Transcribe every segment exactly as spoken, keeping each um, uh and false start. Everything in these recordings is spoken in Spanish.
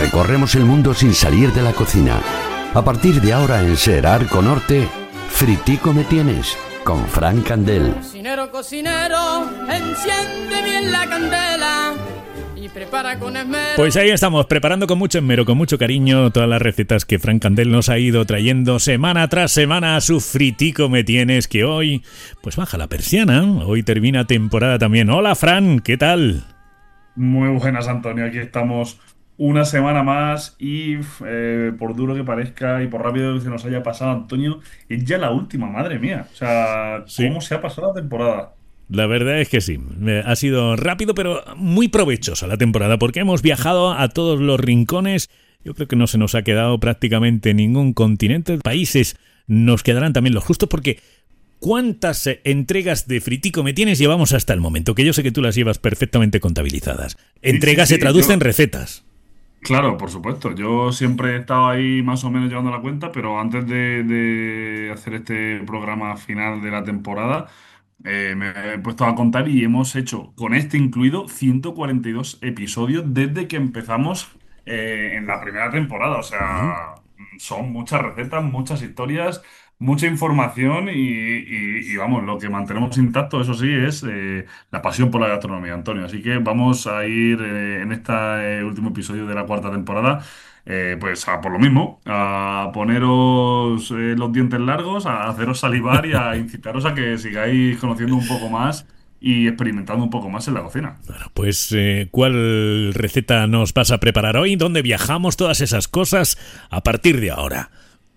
recorremos el mundo sin salir de la cocina. A partir de ahora en Ser Arco Norte, Fritico me tienes, con Fran Candel. Cocinero, cocinero, enciende bien la candela y prepara con esmero. Pues ahí estamos, preparando con mucho esmero, con mucho cariño, todas las recetas que Fran Candel nos ha ido trayendo semana tras semana a su Fritico me tienes, que hoy, pues baja la persiana, hoy termina temporada también. Hola Fran, ¿qué tal? Muy buenas, Antonio, aquí estamos una semana más y eh, por duro que parezca y por rápido que se nos haya pasado, Antonio, es ya la última, madre mía. O sea, Sí. ¿cómo se ha pasado la temporada? La verdad es que sí, ha sido rápido pero muy provechosa la temporada porque hemos viajado a todos los rincones. Yo creo que no se nos ha quedado prácticamente ningún continente. Países nos quedarán también los justos porque ¿cuántas eh, entregas de Fritico me tienes llevamos hasta el momento? Que yo sé que tú las llevas perfectamente contabilizadas. Entregas Sí, sí, se traducen yo- en recetas. Claro, por supuesto. Yo siempre he estado ahí más o menos llevando la cuenta, pero antes de, de hacer este programa final de la temporada, eh, me he puesto a contar y hemos hecho, con este incluido, ciento cuarenta y dos episodios desde que empezamos eh, en la primera temporada. O Ujú. sea, son muchas recetas, muchas historias, mucha información y, y- y, vamos, lo que mantenemos intacto, eso sí, es eh, la pasión por la gastronomía, Antonio. Así que vamos a ir eh, en este último episodio de la cuarta temporada, eh, pues a por lo mismo, a poneros eh, los dientes largos, a haceros salivar y a incitaros a que sigáis conociendo un poco más y experimentando un poco más en la cocina. Bueno, pues eh, ¿cuál receta nos vas a preparar hoy? ¿Dónde viajamos? Todas esas cosas a partir de ahora.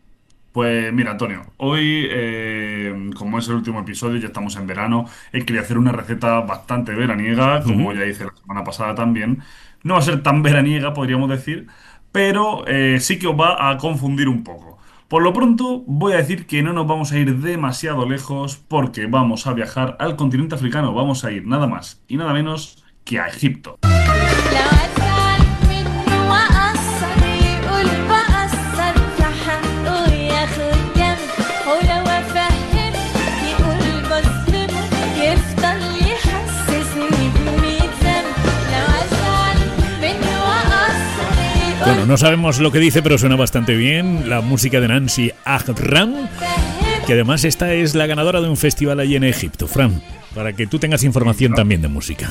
Pues mira, Antonio, hoy, eh, como es el último episodio, ya estamos en verano, he querido hacer una receta bastante veraniega, como Ujú. ya hice la semana pasada también. No va a ser tan veraniega, podríamos decir, pero eh, sí que os va a confundir un poco. Por lo pronto, voy a decir que no nos vamos a ir demasiado lejos porque vamos a viajar al continente africano. Vamos a ir nada más y nada menos que a Egipto. لو أزعل منه وأقصر يقول بقصر فحقه ياخد جنب ولو أفهم يقول بظلمه يفضل يحسسني بمية ذنب لو أزعل منه وأقصر Bueno, يقول no sabemos lo que dice, pero suena bastante bien. La música de Nancy Ajram, que además esta es la ganadora de un festival allí en Egipto, Fran, para que tú tengas información también de música.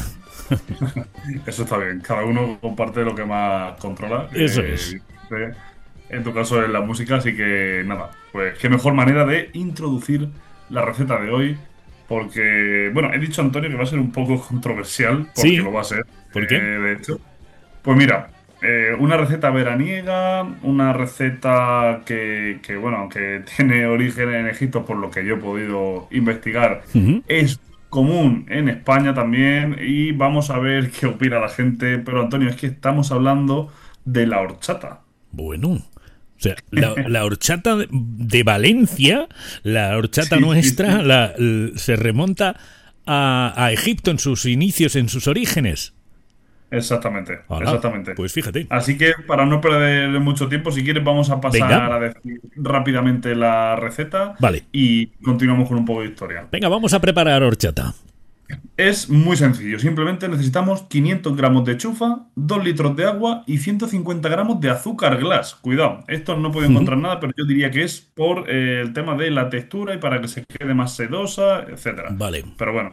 Eso está bien, cada uno comparte lo que más controla. Eso eh, es. evidentemente, en tu caso es la música, así que nada, pues qué mejor manera de introducir la receta de hoy, porque, bueno, he dicho, Antonio, que va a ser un poco controversial, porque Sí, lo va a ser, ¿por eh, qué? de hecho. Pues mira, eh, una receta veraniega, una receta que, que, bueno, aunque tiene origen en Egipto, por lo que yo he podido investigar, Ujú. es común en España también y vamos a ver qué opina la gente. Pero Antonio, es que estamos hablando de la horchata. Bueno, o sea, la, la horchata de, de Valencia, la horchata Sí, sí, nuestra, sí. la, l- se remonta a, a Egipto en sus inicios, en sus orígenes. Exactamente, Hola, exactamente. pues fíjate. Así que para no perder mucho tiempo, si quieres vamos a Venga, pasar a decir rápidamente la receta vale. y continuamos con un poco de historia. Venga, vamos a preparar horchata. Es muy sencillo, simplemente necesitamos quinientos gramos de chufa, dos litros de agua y ciento cincuenta gramos de azúcar glass. Cuidado, esto no puedo Ujú. encontrar nada, pero yo diría que es por eh, el tema de la textura y para que se quede más sedosa, etcétera. Vale. Pero bueno,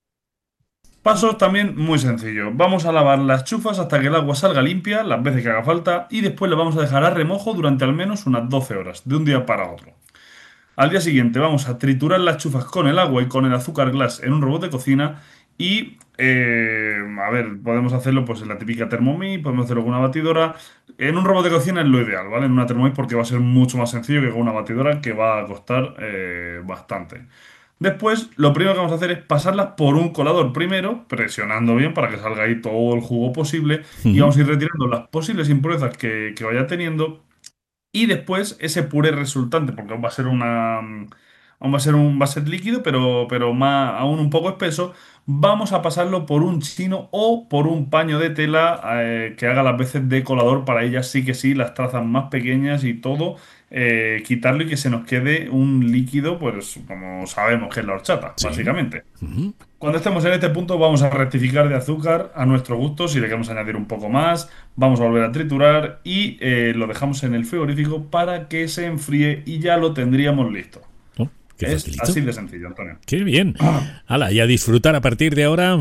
pasos también muy sencillos. Vamos a lavar las chufas hasta que el agua salga limpia, las veces que haga falta, y después las vamos a dejar a remojo durante al menos unas doce horas, de un día para otro. Al día siguiente vamos a triturar las chufas con el agua y con el azúcar glass en un robot de cocina y, eh, a ver, podemos hacerlo pues en la típica Thermomix, podemos hacerlo con una batidora. En un robot de cocina es lo ideal, ¿vale? En una Thermomix porque va a ser mucho más sencillo que con una batidora que va a costar eh, bastante. Después, lo primero que vamos a hacer es pasarlas por un colador primero, presionando bien para que salga ahí todo el jugo posible y Ujú. vamos a ir retirando las posibles impurezas que, que vaya teniendo y después ese puré resultante, porque va a ser una, aún va a ser un va a ser líquido, pero, pero más, aún un poco espeso. Vamos a pasarlo por un chino o por un paño de tela eh, que haga las veces de colador para ellas sí que sí, las trazas más pequeñas y todo, eh, quitarlo y que se nos quede un líquido, pues como sabemos que es la horchata, Sí. básicamente. Ujú. Cuando estemos en este punto vamos a rectificar de azúcar a nuestro gusto, si le queremos añadir un poco más, vamos a volver a triturar y eh, lo dejamos en el frigorífico para que se enfríe y ya lo tendríamos listo. Oh, qué Es facilito. así de sencillo, Antonio. Qué bien. Hala, y a disfrutar a partir de ahora,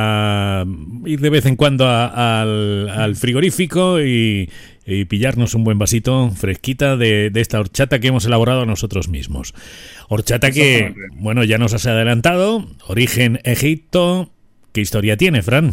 a ir de vez en cuando a- al, al frigorífico y, y pillarnos un buen vasito fresquita de, de esta horchata que hemos elaborado nosotros mismos. Horchata que, Exactamente. bueno, ya nos has adelantado, origen Egipto. ¿Qué historia tiene, Fran?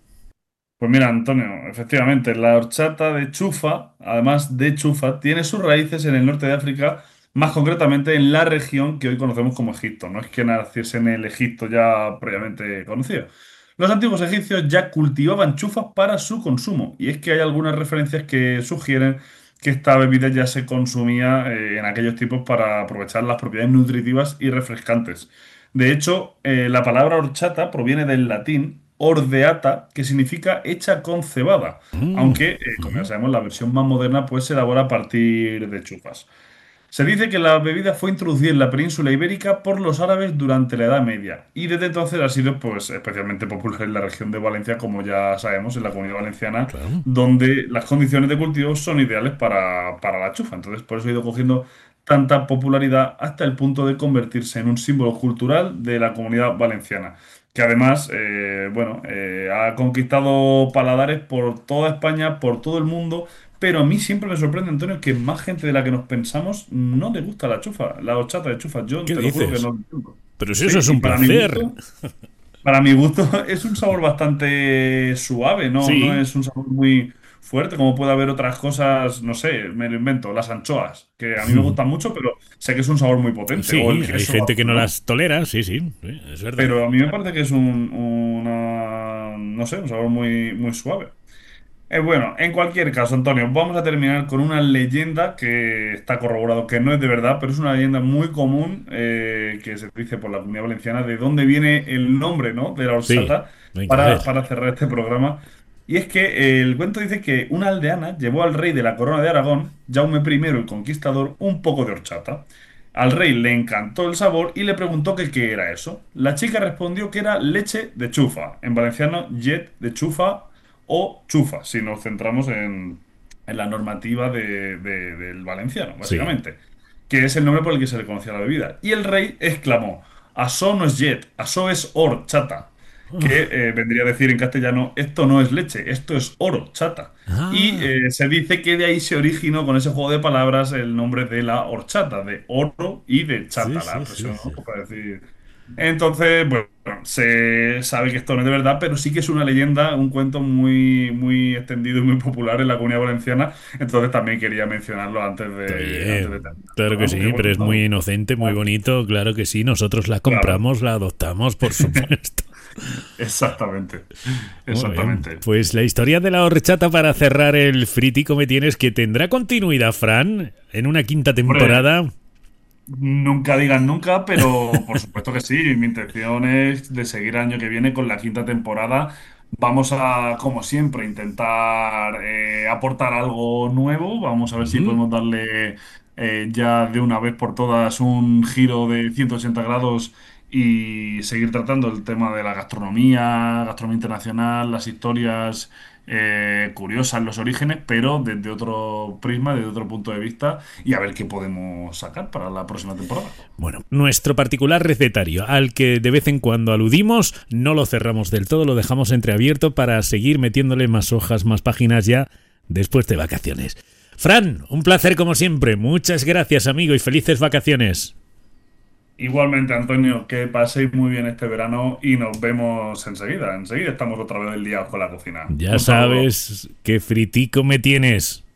Pues mira, Antonio, efectivamente, la horchata de chufa, además de chufa, tiene sus raíces en el norte de África, más concretamente en la región que hoy conocemos como Egipto. No es que naciese en el Egipto ya previamente conocido. Los antiguos egipcios ya cultivaban chufas para su consumo, y es que hay algunas referencias que sugieren que esta bebida ya se consumía eh, en aquellos tiempos para aprovechar las propiedades nutritivas y refrescantes. De hecho, eh, la palabra horchata proviene del latín ordeata, que significa hecha con cebada, Mm, aunque, eh, como ya ujú. sabemos, la versión más moderna pues se elabora a partir de chufas. Se dice que la bebida fue introducida en la península ibérica por los árabes durante la Edad Media y desde entonces ha sido pues especialmente popular en la región de Valencia, como ya sabemos, en la Comunidad Valenciana, Claro. donde las condiciones de cultivo son ideales para, para la chufa. Entonces, por eso ha ido cogiendo tanta popularidad hasta el punto de convertirse en un símbolo cultural de la Comunidad Valenciana, que además, eh, bueno, eh, ha conquistado paladares por toda España, por todo el mundo, pero a mí siempre me sorprende, Antonio, que más gente de la que nos pensamos no le gusta la chufa, la horchata de chufa. Yo ¿Qué te lo juro que dices? no lo entiendo. Pero si eso Sí, es y un para mi placer. gusto, para mi gusto es un sabor bastante suave, no, no Sí. es un sabor muy fuerte, como puede haber otras cosas, no sé, me lo invento, las anchoas, que a mí me gustan mucho, pero sé que es un sabor muy potente, o el Sí, hay queso gente que azul, no ¿no? las tolera, sí, sí, sí, es verdad. Pero a mí me parece que es un, una, no sé, un sabor muy, muy suave. Eh, bueno, en cualquier caso, Antonio, vamos a terminar con una leyenda que está corroborado que no es de verdad, pero es una leyenda muy común eh, que se dice por la Comunidad Valenciana de dónde viene el nombre, ¿no?, de la Sí, horchata venga, a para, ver. para cerrar este programa. Y es que eh, el cuento dice que una aldeana llevó al rey de la corona de Aragón, Jaume primero el Conquistador, un poco de horchata. Al rey le encantó el sabor y le preguntó que qué era eso. La chica respondió que era leche de chufa, en valenciano llet de chufa o chufa, si nos centramos en, en la normativa de- de- del valenciano, Sí. básicamente, que es el nombre por el que se le conocía la bebida. Y el rey exclamó, asó no es llet, asó es horchata, que eh, vendría a decir en castellano, esto no es leche, esto es oro, chata. Y Ah, eh, se dice que de ahí se originó con ese juego de palabras el nombre de la horchata, de oro y de sí, chata, la sí, sí, expresión, sí. ¿no?, para decir. Entonces, bueno, se sabe que esto no es de verdad, pero sí que es una leyenda, un cuento muy, muy extendido y muy popular en la Comunidad Valenciana. Entonces también quería mencionarlo antes Está de, antes de bien. terminar el Claro que programa, porque sí, pero bueno, es muy no, inocente, muy claro, bonito, claro que sí. Nosotros la claro, compramos, la adoptamos, por supuesto. exactamente, Muy bien. exactamente. Pues la historia de la horchata para cerrar el fritico me tienes que tendrá continuidad, Fran, en una quinta Hombre, temporada. nunca digan nunca, pero por supuesto que sí. Mi intención es de seguir el año que viene con la quinta temporada. Vamos a, como siempre, intentar eh, aportar algo nuevo. Vamos a ver si Ujú. podemos darle eh, ya de una vez por todas un giro de ciento ochenta grados y seguir tratando el tema de la gastronomía, gastronomía internacional, las historias eh, curiosas, los orígenes, pero desde otro prisma, desde otro punto de vista y a ver qué podemos sacar para la próxima temporada. Bueno, nuestro particular recetario, al que de vez en cuando aludimos, no lo cerramos del todo, lo dejamos entreabierto para seguir metiéndole más hojas, más páginas ya después de vacaciones. Fran, un placer como siempre. Muchas gracias, amigo, y felices vacaciones. Igualmente, Antonio, que paséis muy bien este verano y nos vemos enseguida. Enseguida estamos otra vez liados con la cocina. Ya Un saludo. sabes qué fritico me tienes.